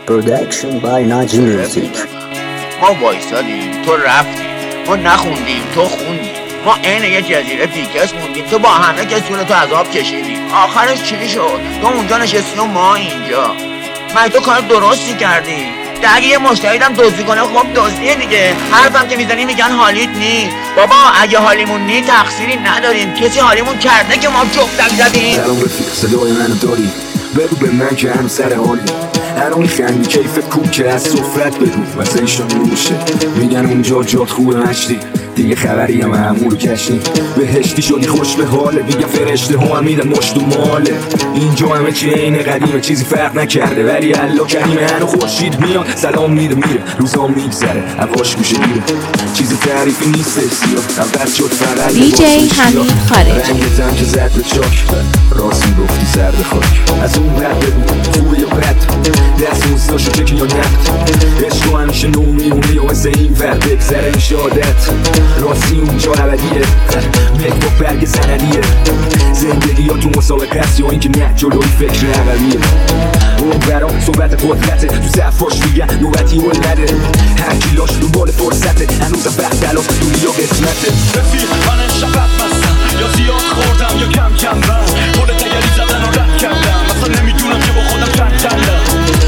Production by Naji Music. ما وایسادیم، تو رفتی، ما نخوندیم، تو خوندی، ما عین یه جزیره پیکس موندیم، تو با همه کسون تو عذاب کشیدی. آخرش چی شد؟ تو اونجا نشستی و ما اینجا. من تو کار درستی کردی. اگه یه مشتری هم دزدی کنه خب دزدیه دیگه. حرفم که میزنی میگن حالیت نی. بابا اگه حالیمون نی تقصیری نداریم، کسی حالیمون کرده که ما جفتک زدیم. سلام رفیق، صدای منو داری؟ بگو به من که هنو سر حالی. هر اون خندی کیفت خوب که از صفرت بگو واسه ایشون میشه. میگن اونجا جات خوبه مشتی، دیگه خبری هم همون رو کشنی. بهشتی شدی خوش به حاله، میگن فرشته ها هم میدن مشت و ماله. اینجا همه چی اینه قدیمه، چیزی فرق نکرده ولی الله کریمه. هنو خورشید میاد سلام میده میره، روزا میگذره هواش میشه میره. چیزی تعریفی نیست سیا، اول شد فقط DJ حمید خارجی. رنگتم که زد به چاک، راست میگفتی سرد خاک. از اون رد بگو خوبه یا بد، دست موستاشو چکی یا نقد. عشق همیشه نو میمونه یا مثل این ور بگذره میشه عادت. راستی اونجا عبدیه، مهبا برگ سندیه. زندگی یا تو مسابقه است یا اینکه نه جلوی فکر عقلیه. اون برام صحبت قدرته، تو صفاش میگن نوبتی ولده. هر کی لاش دنبال فرصته، هنوزم وقت علاف دنیا قسمته. رفیق من امشب بستم، یا زیاد خوردم یا کم کم بست. خود تگری زدن و رد کردم، اصلا نمیدونم که با خودم چندم.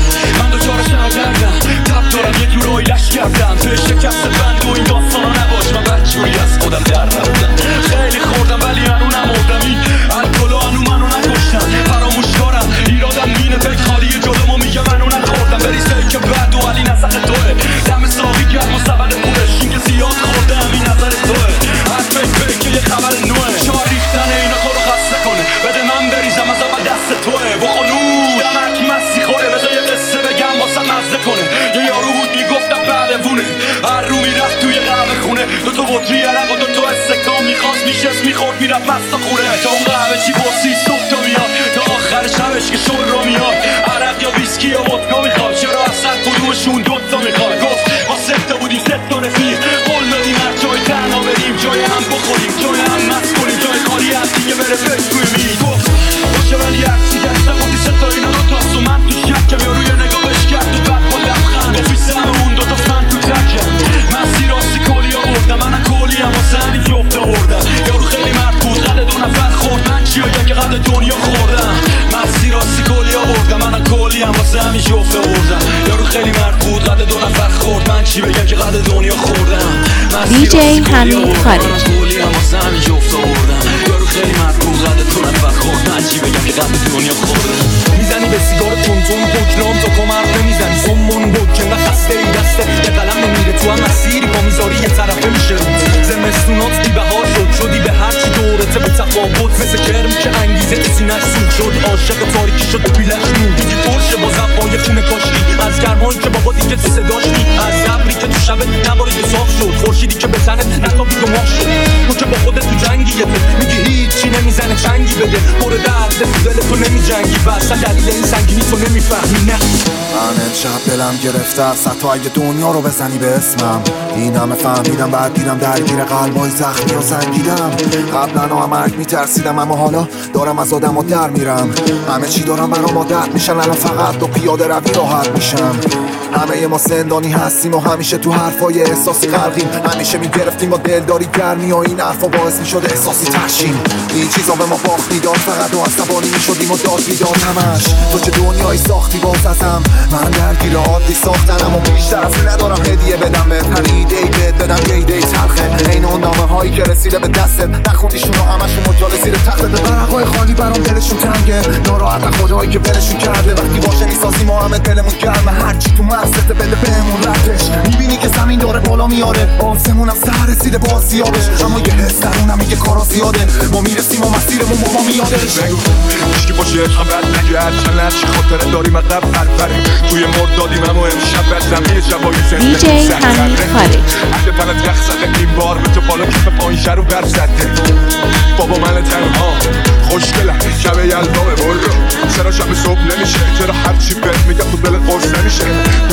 من دوچار شنگردم، تب دارم یه جورایی لش کردم. توی شکست بند و این داستانا نباش، من بدجوری از خودم در رفتم. خیلی خوردم ولی هنو نمردم، این الکل و هنو منو نکشتم. فراموش دارم ایرادم مینه فکر خالی جلومو میگه منو نخوردم. بریزه که بد و علی نسق توه، دم ساقی گرم و سبن پولش. این که زیاد خوردم این نظر توه، هر فکر که یه خبر نوه. شما ریختن اینا تو رو خسته کنه، بده من بریزم از اول دست توه. بخونوش دمک مستی خوره، بذار یه قصه بگم واسه مزده کنه. یه یارو بود میگفتم بعدوونه، هر رو میرفت توی قهوه خونه. دوتا بطری عرق و دوتا استکان میخواست میشست میخورد میرفت مست و خوره. تا اون قهوه چی بسی صبح تا میاد، تا آخر شبش که شور رو میاد. عرق یا ویسکی یا ودکا میخواد، چرا اصلا کدومشون دوتا میخواد. گفت ما سه بودیم سه تا رفیق، قول دادیم هر جای تنها بریم، جای هم بخوریم جای هم مست کنیم، جای خالی از دیگه بره فکر روی میز. گفت باشه ولی عکسی گشتم بودی سه تا اینا رو تاست و من توش یکم یا روی نگاهش کرد و بعد با لبخند گفت سم اون دوتا فن تو تکم. مسیر راستی کلی آوردم، منم کلی هم واسه همین جفت آوردم. یارو خیلی مرد بود قد دو نفر خورد، من چی یا که قد دنیا خوردم. مسیر راستی کلی آوردم، منم کلی هم واسه همین جفت آوردم. یارو خیلی مرد بود قد دو نفر خورد، من چی بگم که قد دنیا خوردم. DJ حمید خارجی. کلی هم واسه همین جفت آوردم. یارو خیلی مرد بود قد دو نفر خورد، من چی بگم که قد دنیا خوردم. میزنی به سیگار تونتون بکنام تا کمر نمیزنی سمون بود که نخسته این دسته به قلم نمیره تو هم مسیری با میذاری یه طرفه میشه. زمستونات بی بهار شدی به هر چی دورته به تفاوت، مثل کرم که انگیزه سینه‌اش سوخت شد. عاشق تاریکی شد و بیلش نور دیدی پرشه با زبای خونه کاشتی، از گرمایی که بابا دیگه تو صداش نی، از ابری که تو شب نباری که صاف شد، خورشیدی که به تنت نتابی که ماه شد. تو که با خودت تو جنگیه میگی هیچی نمیزنه چنگی بده، پر درد تو دل تو نمیجنگی، اصلا دلیل این سنگینی تو نمیفهمی. نه من امشب دلم گرفته است حتی اگه دنیا رو بزنی به اسمم. این همه فهمیدم بعد دیدم درگیر قلبای زخمی و سنگیدم. قبلا هم مرگ میترسیدم اما حالا دارم از آدم ها در میرم. همه چی دارم برام عادت میشن، الان فقط دو پیاده روی راحت میشم. همه ما زندانی هستیم و همیشه تو حرفای احساسی غرقیم. همیشه میگرفتیم با دلداری گرمی و این حرفا باعث میشد احساسی ترشیم. این چیزا به ما باخت میداد، فقط و عصبانی میشدیم و داد میداد همش. تو چه دنیایی ساختی باز ازم، من درگیر عادی ساختنم و بیشتر از ندارم هدیه بدم به تنی دیت بدم یه ایده تلخه. این اون نامه هایی که رسیده به دستت نخوندیشون و همشون مجال زیر تختت. برقای خالی برام دلشون تنگه، ناراحت خدایی که برشون کرده. وقتی باشه میسازیم و همه دلمون گرمه، هرچی تو مغزت بده بهمون ردش. میبینی که زمین داره بالا میاره، آسمون هم سر رسیده با سیابش، اما یه حس درونم میگه کارا زیاده. ما میرسیم و مسیرمون با ما میادش. بگو هیچکی باشه عشقم رد نگرد، چند نرچی خاطره داریم عقب پرپریم. توی مردادیم اما امشب بزم یه شبایی DJ حمید خارجی. عهد پنت یخ زده این بار به تو بالا کف پایین شر و بر زده. بابا من تنها خوشگلم شب یلدامه برو، چرا شب صبح نمیشه؟ چرا هرچی بهت میگم تو دل قرص نمیشه؟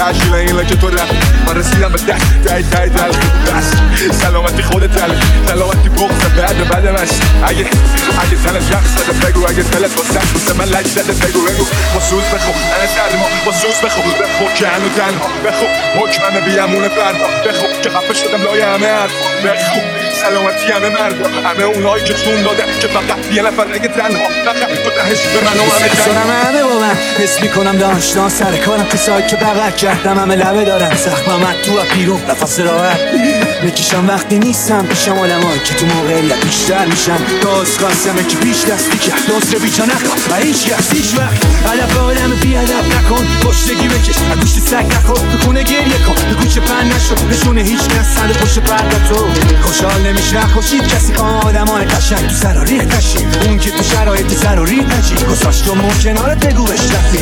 تشکیل اینه که تو رفت من رسیدم به دست تایی بس سلامتی خودت سلامتی بغض بعد مست اگه تنت رقص زده بگو اگه دلت با سخت بسه من لج زده بگو با سوز بخو انا سرما با سوز بخو که هنو تنها بخو حکمم بیامون فردا بخو که خفه شدم لای همه حرف بخو سلامتی همه مردا همه اونایی که چون داده که فقط یه نفر نگه تنها فقط تو دهش به من و همه سرم همه با من حس میکنم داشتان سر کارم کسایی که بغل کردم همه لبه دارم زخمم تو و پیرون نفس راحت میکشم وقتی نیستم پیشم آدمایی که تو موقعیت بیشتر میشن باز قاسمه که پیش دستی کرد دوست بیچا نخواه و هیچ کس هیچ وقت علف آدم بیادب نکن پشتگی بکش و گوشت سگ نخور تو خونه گریه کن تو کوچه پن نشد نشونه هیچ کس سر پشت پرده تو خوشحال نمیشه خوشید کسی که آدمای قشنگ تو سر و ریخ نشید اون که تو شرایط سر و ریخ نشید گذاشت تو کنارت بگو بشنفی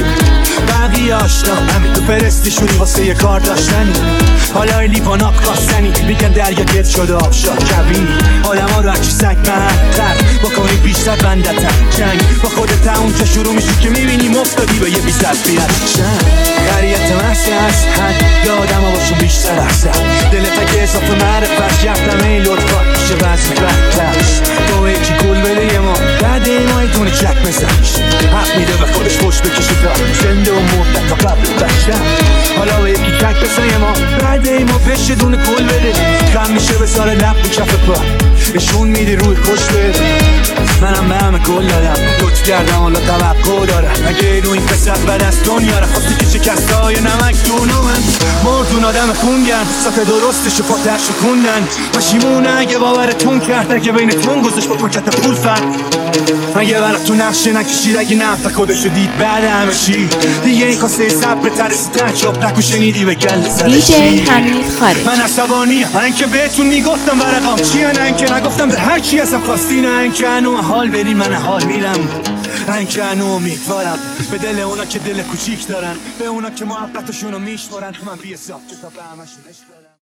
بقیه آشنا همین تو پرستیشونی واسه یه کار داشتنی حالا لیوان آب کاستنی میگن دریا گرد شده آب شد کبینی آدم ها رو اکی سگ محقر بکنی بیشتر بندتر جنگ با خودت اونجا شروع میشی که میبینی مفتادی به یه بیزد بیاد چند خریت محصی هست هن یا آدم ها باشون بیشتر احسن دلت اگه اضافه معرفت گفتم این لطفات میشه وزن بدترش با یکی کل بده یه ما بعد ایمای دونه چک بزنش حق میده به خودش پشت بکشه تا زنده و مرده تا قبل بشتم حالا به یکی تک بسه ما بعد ایما بشه دونه کل بده کم میشه بساره لب و کف پا اشون میدی روی خوش بده منم به همه کل دادم لطف کردم حالا توقع دارم اگه رو این قصت بد از دنیا را خواستی که شکسته های نمک دونو من مردون آدم خونگن صفحه درستش و پاترش کندن پشیمونه اگه باورتون کرد اگه بینتون گذاشت با پاکت پول فرد اگه برات تو نقشه نکشید اگه نفت خودشو دید بعد همه چی دیگه این کاسه صبر ترسی ترچاب نکو شنیدی به گل دیجی حمید خارج. من عصبانیم من که بهتون میگفتم ورقام چیه نه اینکه نگفتم به هر چی اصلا خواستی نه اینکه انو حال برین من حال میرم نه اینکه انو امیدوارم به دل اونا که دل کوچیک دارن به اونا که محبتشونو میشمارن من بی حساب کتاب به همشون عشق دارم